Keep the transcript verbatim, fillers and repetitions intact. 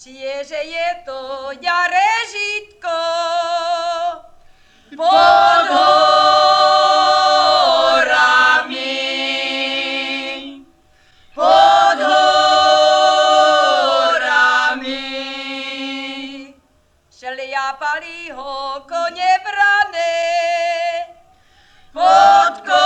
Čieže je to jaré žitko pod horami, pod horami. Šliapali ho kone brané pod